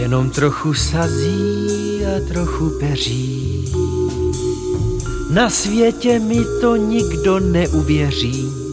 jenom trochu sazí a trochu peří. Na světě mi to nikdo neuvěří.